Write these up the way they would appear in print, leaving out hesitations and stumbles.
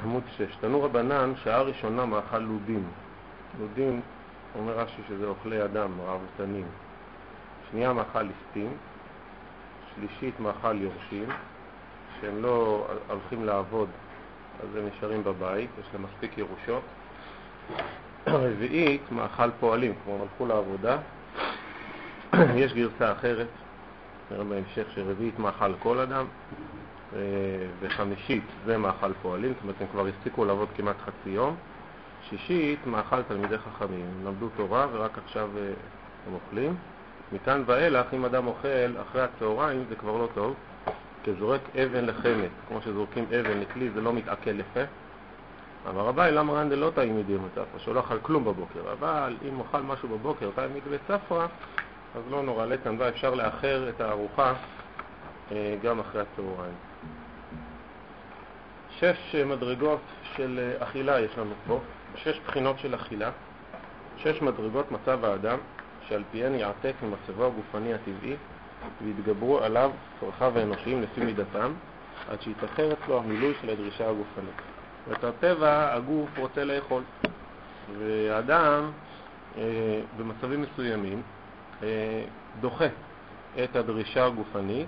עמוד 6. תנו רבנן שעה ראשונה מאכל לודים. לודים, אומר רש"י שזה אוכלי אדם, ראוותנים. שנייה מאכל ליסטים. שלישית מאכל יורשים, שהם לא הולכים לעבוד, אז הם נשארים בבית, יש להם מספיק ירושות. רביעית מאכל פועלים, כמו הלכו לעבודה. יש גרסה אחרת, נראה בהמשך שרביעית מאכל כל אדם. וחמישית זה מאכל פועלים, זאת אומרת הם כבר הספיקו לעבוד כמעט חצי יום. שישית מאכל תלמידי חכמים, הם למדו תורה ורק עכשיו הם אוכלים. מכאן ואילך אם אדם אוכל אחרי הצהריים זה כבר לא טוב, כי זורק אבן לחמת, כמו שזורקים אבן לכלי זה לא מתעכל יפה. אבל רבי למה רנדל לא תעמיד יום צפרא, שהוא לא אכל כלום בבוקר, אבל אם אוכל משהו בבוקר תעמיד בצפרא, אז לא נורא לכאן ואפשר לאחר את הארוחה גם אחרי הצהריים. 6 מדרגות של אכילה יש לנו פה, 6 בחינות של אכילה, 6 מדרגות מצב האדם שעל פיהן יעתק ממצבו הגופני הטבעי ויתגברו עליו צרכיו האנושיים לפי מידתם עד שיתאחר אצלו המילוי של הדרישה הגופנית. ואת הטבע הגוף רוצה לאכול, והאדם במצבים מסוימים דוחה את הדרישה הגופנית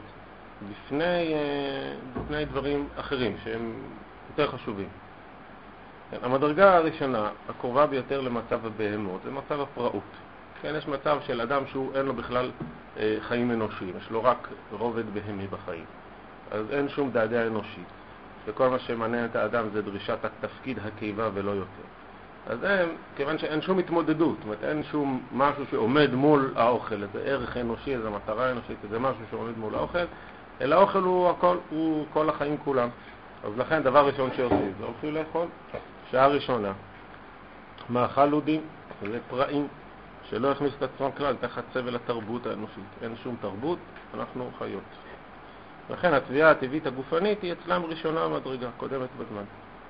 בפני דברים אחרים שהם יותר חשובים. המדרגה הראשונה, הקרובה ביותר למצב הבהמות, זה מצב הפראות. כן, יש מצב של אדם שהוא אין לו בכלל חיים אנושיים, יש לו רק רובד בהמי בחיים. אז אין שום דאגה אנושית, וכל מה שמעניין את האדם זה דרישת התפקיד הקיבה ולא יותר. אז כיוון שאין שום התמודדות, זאת אומרת אין שום משהו שעומד מול האוכל, זה ערך אנושי, זה מטרה אנושית, זה משהו שעומד מול האוכל, אלא האוכל הוא כל החיים כולם. אז לכן דבר ראשון שעושים, זה הולכים לאכול. שעה ראשונה, מאכל לודים, זה פראים, שלא יכניס את עצמם כלל תחת סבל התרבות האנושית. אין שום תרבות, אנחנו חיות. לכן התביעה הטבעית הגופנית היא אצלם ראשונה מדרגה, קודמת בזמן.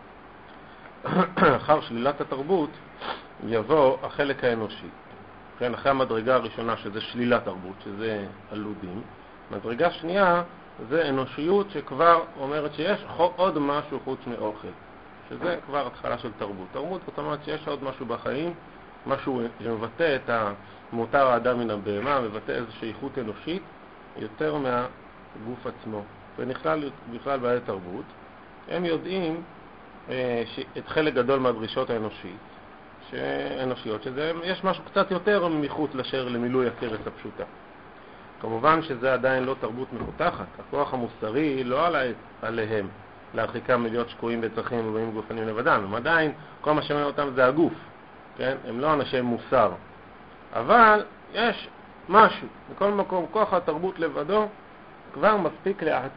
אחר שלילת התרבות יבוא החלק האנושי. כן, אחרי המדרגה הראשונה שזה שלילת תרבות, שזה הלודים. מדרגה שנייה זה אנושיות שכבר אומרת שיש עוד משהו חוץ מאוכל. שזה כבר התחלה של תרבות. תרבות זאת אומרת שיש עוד משהו בחיים, משהו שמבטא את מותר האדם מן הבהמה, מבטא איזושהי איכות אנושית יותר מהגוף עצמו. ונכלל בכלל בעלי תרבות, הם יודעים את חלק גדול מהדרישות האנושיות, שיש משהו קצת יותר מחוץ לשר למילוי הכרס הפשוטה. כמובן שזה עדיין לא תרבות מפותחת, הכוח המוסרי לא עליהם להרחיקם מלהיות שקועים בצרכים ובאים גופנים לבדם, הם עדיין, כל מה שמעניין אותם זה הגוף, כן? הם לא אנשי מוסר, אבל יש משהו, בכל מקום כוח התרבות לבדו כבר מספיק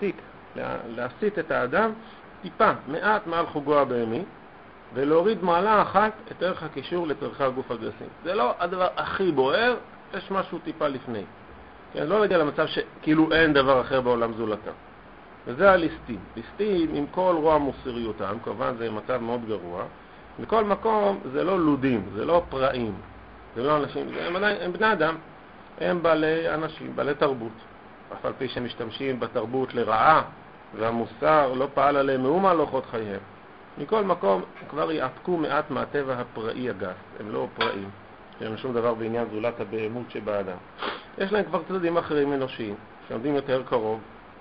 להסיט את האדם טיפה, מעט מעל חוגו הבהמי, ולהוריד מעלה אחת את ערך הקישור לצרכי הגוף הגסים. זה לא הדבר הכי בוער, יש משהו טיפה לפני. כן, לא להגיע למצב שכאילו אין דבר אחר בעולם זולתם. וזה הליסטים. ליסטים עם כל רוע מוסריותם, כמובן זה מצב מאוד גרוע. בכל מקום זה לא לודים, זה לא פראים, זה לא אנשים, הם בני אדם, הם בעלי אנשים, בעלי תרבות. אף על פי שהם משתמשים בתרבות לרעה, והמוסר לא פעל עליהם מאומה לוחות חייהם. מכל מקום כבר יעתקו מעט מהטבע הפראי הגס, הם לא פראים, אין שום דבר בעניין זולת הבהמות שבאדם. יש להם כבר צדדים אחרים אנושיים, שעומדים יותר קרוב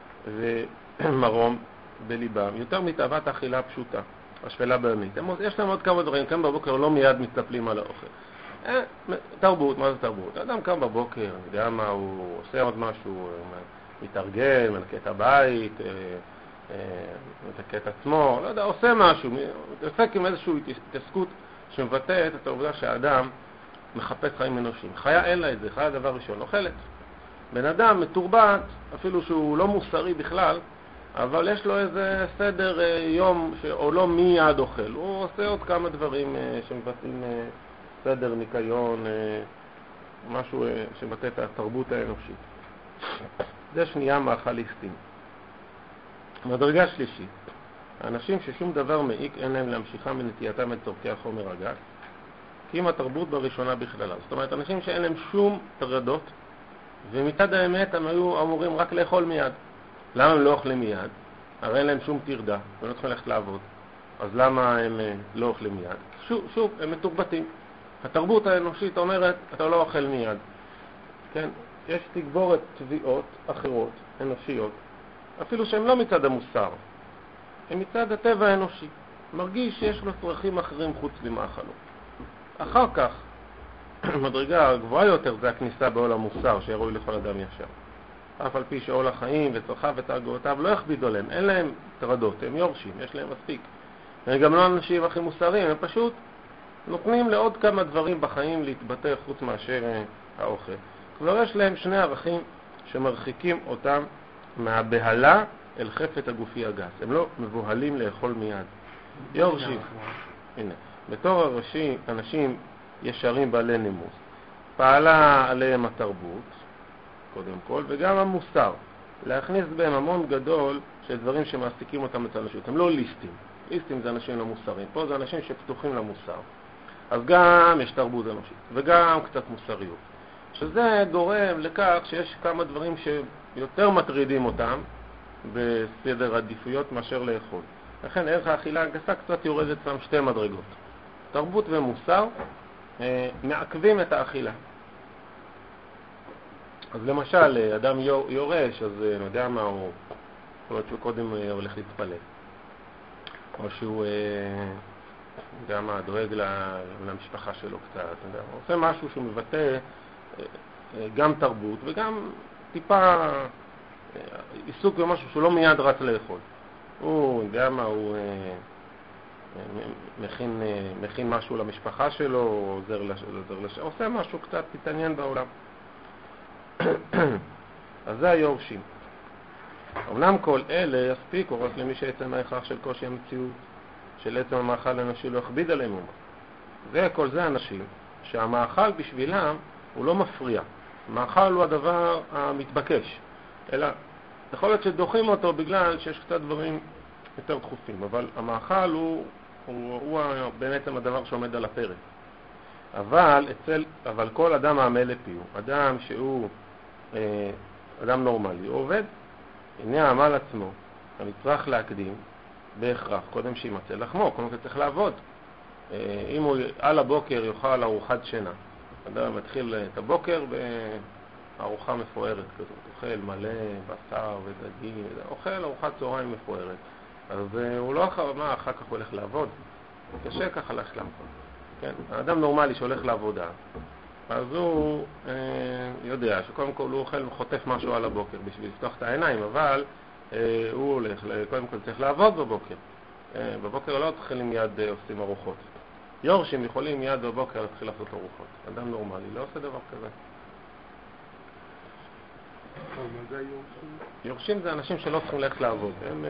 ומרום בליבם, יותר מתאוות האכילה הפשוטה, השפלה בהמית. יש להם עוד כמה דברים, כאן בבוקר לא מיד מתנפלים על האוכל. תרבות, מה זה תרבות? האדם קם בבוקר, אני יודע מה, הוא עושה עוד משהו, מתארגן, מנקה את הבית, מתקה את עצמו, לא יודע, עושה משהו, מתעסק עם איזושהי התעסקות שמבטאת את העובדה שהאדם מחפש חיים אנושיים. חיה אין לה את זה, חיה דבר ראשון, אוכלת. בן אדם מתורבת, אפילו שהוא לא מוסרי בכלל, אבל יש לו איזה סדר יום, או לא מיד אוכל. הוא עושה עוד כמה דברים שמבטאים סדר, ניקיון, משהו שמבטא את התרבות האנושית. זה שנייה מאכליסטים. מדרגה שלישית, האנשים ששום דבר מעיק אין להם להמשיכה מנטייתם את צורכי החומר הגס, כי אם התרבות בראשונה בכללה. זאת אומרת, אנשים שאין להם שום תרדות, ומצד האמת הם היו אמורים רק לאכול מיד. למה הם לא אוכלים מיד? הרי אין להם שום תרדה, הם לא צריכים ללכת לעבוד. אז למה הם לא אוכלים מיד? שוב, הם מתורבתים. התרבות האנושית אומרת, אתה לא אוכל מיד. כן? יש תגבורת תביעות אחרות, אנושיות, אפילו שהן לא מצד המוסר, הן מצד הטבע האנושי. מרגיש שיש לו צרכים אחרים חוץ ממאכלו. אחר כך, מדרגה הגבוהה יותר זה הכניסה בעול המוסר, שירוי לכל אדם ישר. אף על פי שעול החיים וצרכיו ותאגותיו לא יכבידו עליהם, אין להם טרדות, הם יורשים, יש להם מספיק. הם גם לא אנשים הכי מוסריים, הם פשוט נותנים לעוד כמה דברים בחיים להתבטא חוץ מאשר האוכל. כבר יש להם שני ערכים שמרחיקים אותם מהבהלה אל חפת הגופי הגס. הם לא מבוהלים לאכול מיד. יורשים. הנה, בתור אנשים ישרים בעלי נימוס, פעלה עליהם התרבות, קודם כל, וגם המוסר. להכניס בהם המון גדול של דברים שמעסיקים אותם את האנושות. הם לא ליסטים. ליסטים זה אנשים לא מוסריים. פה זה אנשים שפתוחים למוסר. אז גם יש תרבות אנושית, וגם קצת מוסריות. שזה גורם לכך שיש כמה דברים שיותר מטרידים אותם בסדר עדיפויות מאשר לאכול. לכן ערך האכילה הגסה קצת יורד אצלם שתי מדרגות. תרבות ומוסר מעכבים את האכילה. אז למשל, אדם יורש, אז אני יודע מה הוא, יכול להיות שהוא קודם הולך להתפלל. או שהוא גם דואג למשפחה שלו קצת. הוא עושה משהו שהוא מבטא גם תרבות וגם טיפה עיסוק במשהו שהוא לא מיד רץ לאכול. הוא יודע מה, הוא מכין משהו למשפחה שלו, עוזר עושה משהו קצת, תתעניין בעולם. אז זה היורשים. אמנם כל אלה יספיקו רק למי שעצם ההכרח של קושי המציאות, של עצם המאכל האנושי לא הכביד עליהם. כל זה אנשים שהמאכל בשבילם הוא לא מפריע. המאכל הוא הדבר המתבקש. אלא יכול להיות שדוחים אותו בגלל שיש קצת דברים יותר דחופים, אבל המאכל הוא בעצם הדבר שעומד על הפרק. אבל כל אדם העמל לפיו, אדם שהוא אדם נורמלי, הוא עובד. הנה העמל עצמו, המצרך להקדים בהכרח, קודם שימצא לחמו, קודם כל צריך לעבוד. אם הוא על הבוקר יאכל ארוחת שינה, אדם מתחיל את הבוקר בארוחה מפוארת כזאת, אוכל מלא בשר ודגים, אוכל ארוחת צהריים מפוארת, אז הוא לא אחר כך הולך לעבוד, קשה ככה להשלם. כן? האדם נורמלי שהולך לעבודה, אז הוא יודע שקודם כל הוא אוכל וחוטף משהו על הבוקר בשביל לפתוח את העיניים, אבל הוא הולך, קודם כל צריך לעבוד בבוקר. בבוקר לא תחילים מיד עושים ארוחות. יורשים יכולים מיד בבוקר להתחיל לעשות ארוחות. אדם נורמלי לא עושה דבר כזה. מה זה יורשים? יורשים זה אנשים שלא צריכים ללכת לעבוד. הם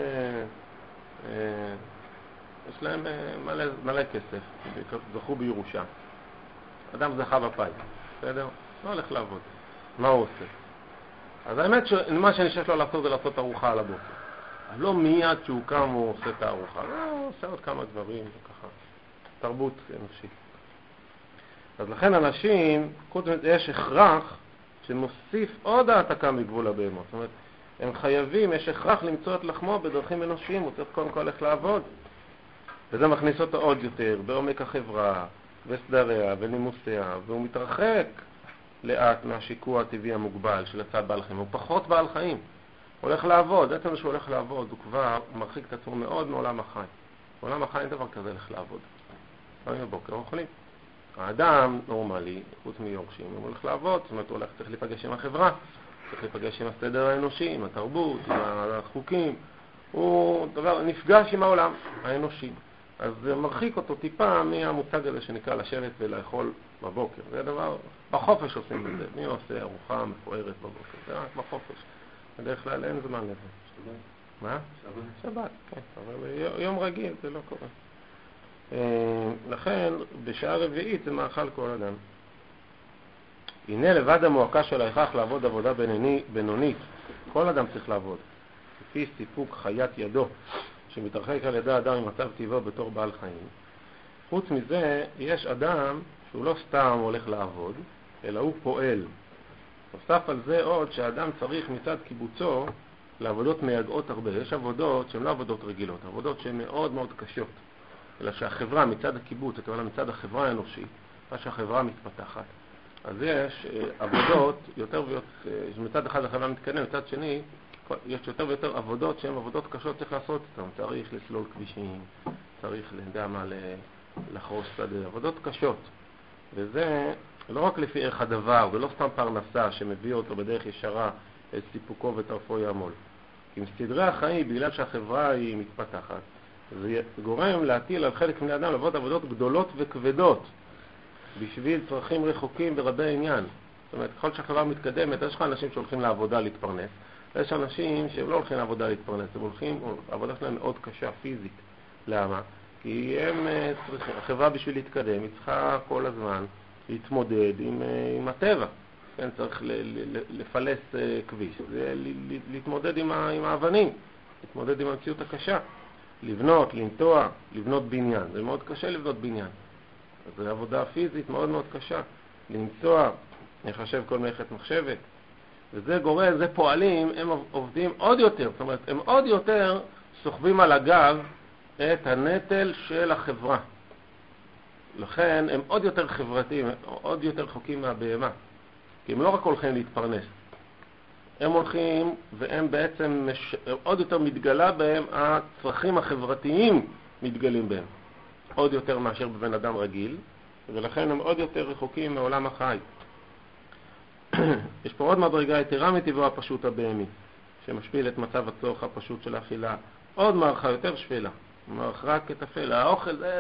יש להם מלא כסף, זכו בירושה. אדם זכה בפי, בסדר? לא הולך לעבוד. מה הוא עושה? אז האמת שמה שנשאר לו לעשות זה לעשות ארוחה על הבוקר. לא מיד שהוא קם הוא עושה את הארוחה, הוא עושה עוד כמה דברים וככה. תרבות אנושית. אז לכן אנשים, יש הכרח שמוסיף עוד העתקה מגבול הבהמות. זאת אומרת, הם חייבים, יש הכרח למצוא את לחמו בדרכים אנושיים, הוא צריך קודם כל הולך לעבוד. וזה מכניס אותו עוד יותר בעומק החברה, וסדריה ונימוסיה, והוא מתרחק לאט מהשיקוע הטבעי המוגבל של הצד בעל חיים. הוא פחות בעל חיים. הוא הולך לעבוד. עצם שהוא הולך לעבוד, הוא כבר מרחיק את עצמו מאוד מעולם החיים. בעולם החיים אין דבר כזה הולך לעבוד. היום בבוקר אוכלים. האדם נורמלי, חוץ מיורשים, הוא הולך לעבוד, זאת אומרת, הוא הולך צריך להיפגש עם החברה, צריך להיפגש עם הסדר האנושי, עם התרבות, עם החוקים. הוא נפגש עם העולם האנושי. אז זה מרחיק אותו טיפה מהמושג הזה שנקרא לשבת ולאכול בבוקר. זה דבר, בחופש עושים את זה. מי עושה ארוחה מפוארת בבוקר? זה רק בחופש. בדרך כלל אין זמן לזה. שבת? מה? שבת, כן. אבל יום רגיל זה לא קורה. לכן, בשעה רביעית זה מאכל כל אדם. הנה לבד המועקה של ההכרח לעבוד עבודה בינונית. כל אדם צריך לעבוד. לפי סיפוק חיית ידו, שמתרחק על ידי האדם ממצב טבעו בתור בעל חיים. חוץ מזה, יש אדם שהוא לא סתם הולך לעבוד, אלא הוא פועל. נוסף על זה עוד שהאדם צריך מצד קיבוצו לעבודות מייגעות הרבה. יש עבודות שהן לא עבודות רגילות, עבודות שהן מאוד מאוד קשות. אלא שהחברה מצד הקיבוץ, הכוונה מצד החברה האנושית, מה שהחברה מתפתחת. אז יש עבודות יותר ויותר, מצד אחד החברה מתקדמת, מצד שני יש יותר ויותר עבודות שהן עבודות קשות צריך לעשות אותן. צריך לסלול כבישים, צריך לחרוש שדה, עבודות קשות. וזה לא רק לפי ערך הדבר, ולא סתם פרנסה שמביא אותו בדרך ישרה את סיפוקו וטרפו יעמול. עם סדרי החיים, בגלל שהחברה היא מתפתחת, זה גורם להטיל על חלק מן האדם לעבוד עבודות גדולות וכבדות בשביל צרכים רחוקים ורבי עניין. זאת אומרת, ככל שהחברה מתקדמת, יש לך אנשים שהולכים לעבודה להתפרנס, יש אנשים שהם לא הולכים לעבודה להתפרנס, הם הולכים, העבודה שלהם מאוד קשה פיזית. למה? כי הם צריכים, החברה בשביל להתקדם, היא צריכה כל הזמן להתמודד עם הטבע. כן, צריך לפלס כביש, להתמודד עם האבנים, להתמודד עם המציאות הקשה, לבנות, לנטוע, לבנות בניין. זה מאוד קשה לבנות בניין. זו עבודה פיזית מאוד מאוד קשה. למצוא, לחשב כל מלאכת מחשבת. וזה גורם, זה פועלים, הם עובדים עוד יותר. זאת אומרת, הם עוד יותר סוחבים על הגב את הנטל של החברה. לכן הם עוד יותר חברתיים, עוד יותר חוקים מהבהמה. כי הם לא רק הולכים להתפרנס. הם הולכים והם בעצם עוד יותר מתגלה בהם, הצרכים החברתיים מתגלים בהם. עוד יותר מאשר בבן אדם רגיל, ולכן הם עוד יותר רחוקים מעולם החי. יש פה עוד מדרגה יתרה מטבעו הפשוט הבהמי, שמשפיל את מצב הצורך הפשוט של האכילה. עוד מערכה יותר שפלה, מערכה כתפל. האוכל זה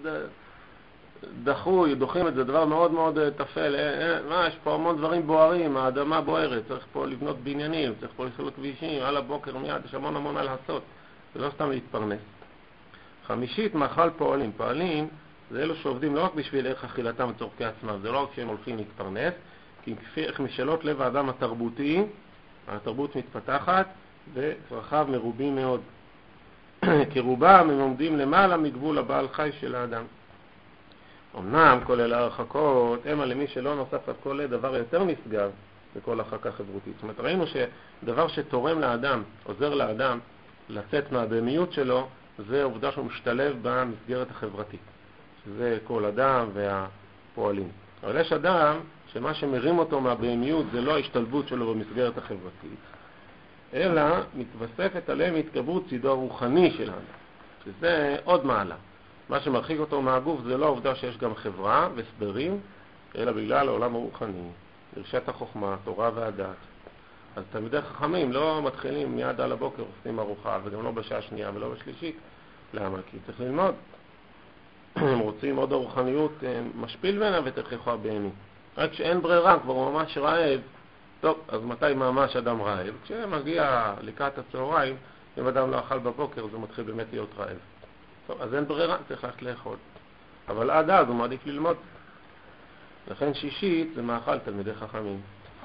דוחים את זה, דבר מאוד מאוד תפל. יש פה המון דברים בוערים, האדמה בוערת, צריך פה לבנות בניינים, צריך פה לסלול כבישים, על הבוקר מיד, יש המון המון על לעשות. זה לא סתם להתפרנס. חמישית, מאכל פועלים. פועלים זה אלו שעובדים לא רק בשביל ערך אכילתם וצורכי עצמם, זה לא רק שהם הולכים להתפרנס, כי כפי איך משאלות לב האדם התרבותי, התרבות מתפתחת וצרכיו מרובים מאוד. כרובם הם עומדים למעלה מגבול הבעל חי של האדם. אמנם כל אלה הרחקות, הם למי שלא נוסף על כל דבר יותר נשגב בכל הרחקה חברותית. זאת אומרת, ראינו שדבר שתורם לאדם, עוזר לאדם לצאת מהבהמיות שלו, זה עובדה שהוא משתלב במסגרת החברתית. שזה כל אדם והפועלים. אבל יש אדם שמה שמרים אותו מהבהמיות זה לא ההשתלבות שלו במסגרת החברתית, אלא מתווספת עליהם התגברות צידו הרוחני של האדם. שזה עוד מעלה. מה שמרחיק אותו מהגוף זה לא העובדה שיש גם חברה וסדרים, אלא בגלל העולם הרוחני, הרשת החוכמה, תורה והדת. אז תלמידי חכמים לא מתחילים מיד על הבוקר עושים ארוחה, וגם לא בשעה שנייה ולא בשלישית. למה? כי צריך ללמוד. הם רוצים עוד הרוחניות משפיל ממנה ותכריחו הבהמי. רק כשאין ברירה, כבר הוא ממש רעב. טוב, אז מתי ממש אדם רעב? כשמגיע לקראת הצהריים, אם אדם לא אכל בבוקר, זה מתחיל באמת להיות רעב. טוב, אז אין ברירה, צריך ללכת לאכול. אבל עד אז הוא מעדיף ללמוד. לכן שישית זה מאכל תלמידי חכמים.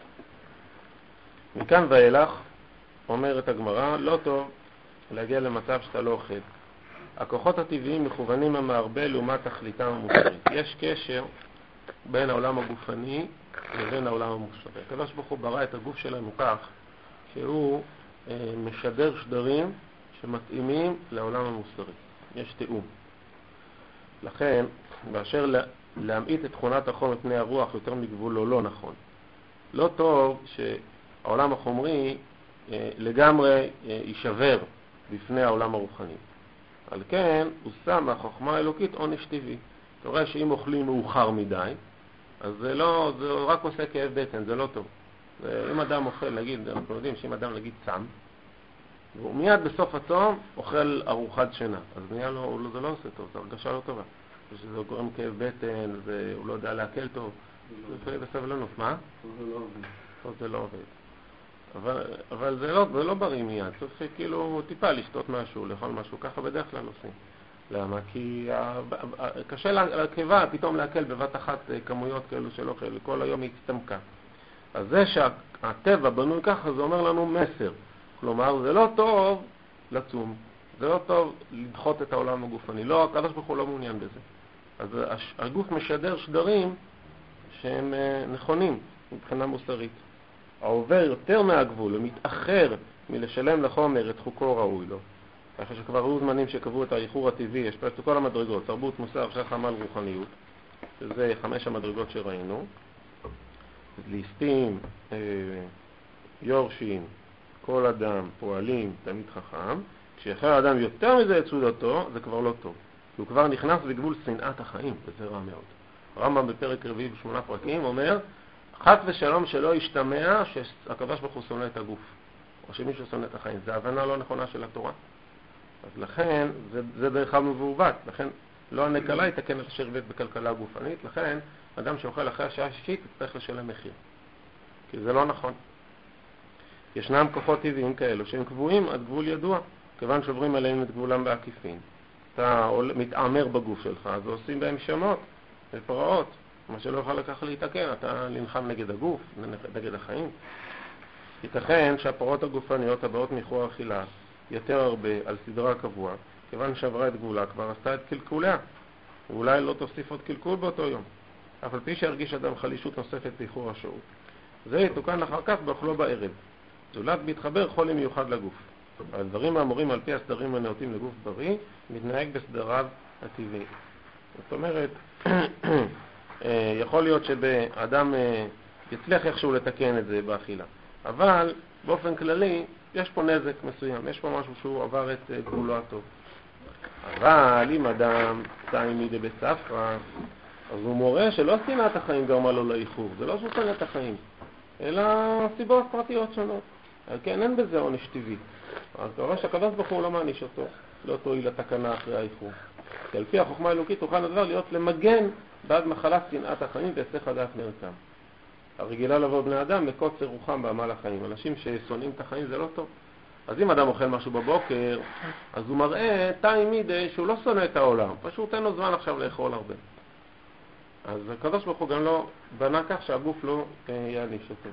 מכאן ואילך, אומרת הגמרא, לא טוב להגיע למצב שאתה לא אוכל. הכוחות הטבעיים מכוונים המערבה לעומת תכליתם המוסרית. יש קשר בין העולם הגופני לבין העולם המוסרי. הקדוש ברוך הוא ברא את הגוף שלנו כך שהוא משדר שדרים שמתאימים לעולם המוסרי. יש תיאום. לכן, באשר להמעיט את תכונת החום מפני הרוח יותר מגבולו לא נכון. לא טוב שהעולם החומרי לגמרי יישבר בפני העולם הרוחני. על כן, הוא שם מהחוכמה האלוקית עונש טבעי. אתה רואה שאם אוכלים מאוחר מדי, אז זה רק עושה כאב בטן, זה לא טוב. אם אדם אוכל, נגיד, אנחנו יודעים שאם אדם נגיד צם, והוא מיד בסוף הצום אוכל ארוחת שינה, אז נהיה לו, זה לא עושה טוב, זה הרגשה לא טובה. שזה גורם כאב בטן, הוא לא יודע להקל טוב, זה בסבלנות. מה? זה לא עובד. אבל זה לא בריא מיד, צריך כאילו טיפה לשתות משהו, לאכול משהו, ככה בדרך כלל עושים. למה? כי קשה לקיבה פתאום להקל בבת אחת כמויות כאלו של אוכל, כל היום היא הצטמקה. אז זה שהטבע בנוי ככה, זה אומר לנו מסר. כלומר, זה לא טוב לצום, זה לא טוב לדחות את העולם הגופני. לא, הקדוש ברוך הוא לא מעוניין בזה. אז הגוף משדר שדרים שהם נכונים מבחינה מוסרית. העובר יותר מהגבול ומתאחר מלשלם לחומר את חוקו ראוי לו. אחרי שכבר היו זמנים שקבעו את האיחור הטבעי, יש פה את כל המדרגות, תרבות, מוסר, שח, עמל, רוחניות, שזה 5 המדרגות שראינו, ליסטים, יורשים, כל אדם, פועלים, תמיד חכם. כשיחר האדם יותר מזה את סעודתו, זה כבר לא טוב. הוא כבר נכנס בגבול שנאת החיים, וזה רע מאוד. הרמב"ם בפרק 4 ב8 פרקים אומר, חס ושלום שלא ישתמע שהקדוש ברוך הוא שונא את הגוף, או שמישהו שונא את החיים. זה הבנה לא נכונה של התורה. אז לכן, זה דרך המבובת. לכן, לא הנקלה יתקן את אשר בית בכלכלה גופנית. לכן, אדם שאוכל אחרי השעה השישית יצטרך לשלם מחיר. כי זה לא נכון. ישנם כוחות טבעיים כאלו שהם קבועים עד גבול ידוע, כיוון שעוברים עליהם את גבולם בעקיפין. אתה מתעמר בגוף שלך, אז עושים בהם שמות ופרעות, מה שלא יכול לקח להתקן, אתה נלחם נגד הגוף, נגד החיים. ייתכן שהפרעות הגופניות הבאות מאיחור האכילה יותר הרבה על סדרה קבוע, כיוון שעברה את גבולה כבר עשתה את קלקוליה, ואולי לא תוסיף עוד קלקול באותו יום, אף על פי שהרגיש אדם חלישות נוספת באיחור השעות. זה יתוקן אחר כך באכלו בערב. זולת מתחבר חולי מיוחד לגוף. הדברים האמורים על פי הסדרים הנאותים לגוף בריא, מתנהג בסדריו הטבעי. זאת אומרת, יכול להיות שבאדם יצליח איכשהו לתקן את זה באכילה. אבל באופן כללי, יש פה נזק מסוים, יש פה משהו שהוא עבר את גבולו הטוב. אבל אם אדם סיים מידי בספרה, אז הוא מורה שלא שנאת החיים גרמה לו לאיחור. זה לא שהוא שונא את החיים, אלא סיבות פרטיות שונות. כן, אין בזה עונש טבעי. אז אתה רואה שהקדוש ברוך הוא לא מעניש אותו, לא תועיל לתקנה אחרי האיחור. כי על פי החוכמה האלוקית תוכל הדבר להיות למגן בעד מחלת שנאת החיים והיסח הדעת נרקם. הרגילה לבוא בני אדם מקוצר רוחם בעמל החיים. אנשים ששונאים את החיים זה לא טוב. אז אם אדם אוכל משהו בבוקר, אז הוא מראה תאי מידי שהוא לא שונא את העולם. פשוט אין לו זמן עכשיו לאכול הרבה. אז הקדוש ברוך הוא גם לא בנה כך שהגוף לא יעניש אותו.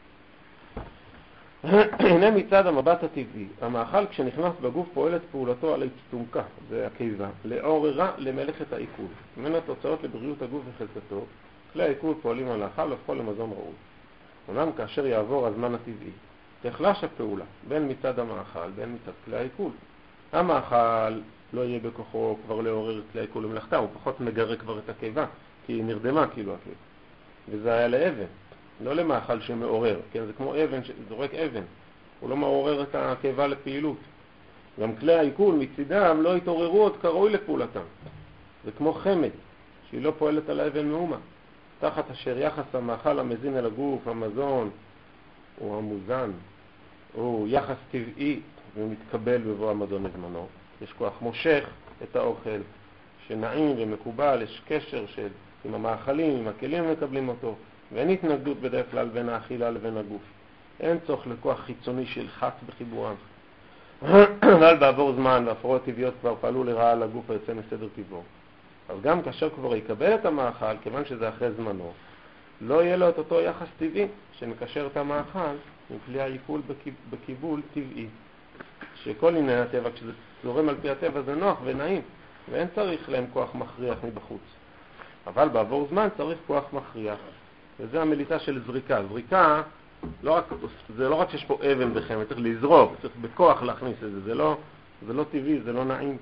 הנה מצד המבט הטבעי, המאכל כשנכנס בגוף פועלת פעולתו על ההצטומקה, זה הקיבה, לעוררה למלאכת העיכול. ממנה תוצאות לבריאות הגוף וחזקתו, כלי העיכול פועלים על האכל והפכו למזון ראוי. אומנם כאשר יעבור הזמן הטבעי, תחלש הפעולה, בין מצד המאכל, בין מצד כלי העיכול. המאכל לא יהיה בכוחו כבר לעורר כלי העיכול למלאכתה, הוא פחות מגרה כבר את הקיבה, כי היא נרדמה כאילו הקיבה. וזה היה לאבן. לא למאכל שמעורר, כן? זה כמו אבן שזורק אבן, הוא לא מעורר את הקיבה לפעילות. גם כלי העיכול מצידם לא התעוררו עוד כראוי לפעולתם. זה כמו חמד, שהיא לא פועלת על האבן מאומה. תחת אשר יחס המאכל המזין אל הגוף, המזון, או המוזן, הוא יחס טבעי ומתקבל בבוא המזון לזמנו. יש כוח מושך את האוכל, שנעים ומקובל, יש קשר עם המאכלים, עם הכלים מקבלים אותו. ואין התנגדות בדרך כלל בין האכילה לבין הגוף. אין צורך לכוח חיצוני שילחץ בחיבורם. אבל בעבור זמן והפרעות טבעיות כבר פעלו לרעה על הגוף היוצא מסדר טבעו. אז גם כאשר כבר יקבל את המאכל, כיוון שזה אחרי זמנו, לא יהיה לו את אותו יחס טבעי שמקשר את המאכל עם כלי העיכול בקיבול טבעי. שכל עניין הטבע, כשזה זורם על פי הטבע זה נוח ונעים, ואין צריך להם כוח מכריח מבחוץ. אבל בעבור זמן צריך כוח מכריח. וזה המליטה של זריקה. זריקה, זה לא רק שיש פה אבן בחמד, צריך לזרוק, צריך בכוח להכניס את זה. זה לא טבעי, זה לא נעים.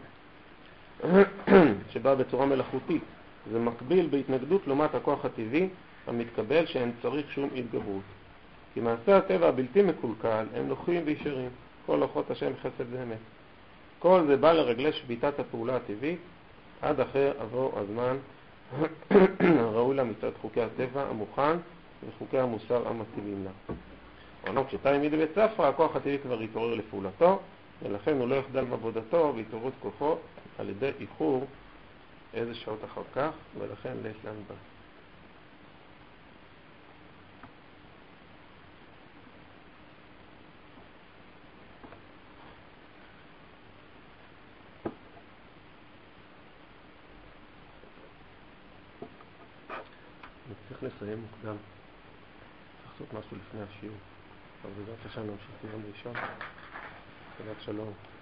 שבא בצורה מלאכותית. זה מקביל בהתנגדות לעומת הכוח הטבעי המתקבל שאין צריך שום התגברות. כי מעשה הטבע הבלתי מקולקל הם נוחים וישרים. כל לוחות השם חסד ואמת. כל זה בא לרגלי שביטת הפעולה הטבעית עד אחר עבור הזמן ראוי לה מצד חוקי הטבע המוכן וחוקי המוסר המתאימים לה. אומנם כשתיים מידי בית ספרה, הכוח הטבעי כבר יתעורר לפעולתו, ולכן הוא לא יחדל בעבודתו ויתעוררות כוחו על ידי איחור איזה שעות אחר כך, ולכן לית לנו בה. צריך לסיים מוקדם, צריך לעשות משהו לפני השיעור. אבל בעזרת השם נמשיך ביום ראשון. שבת שלום.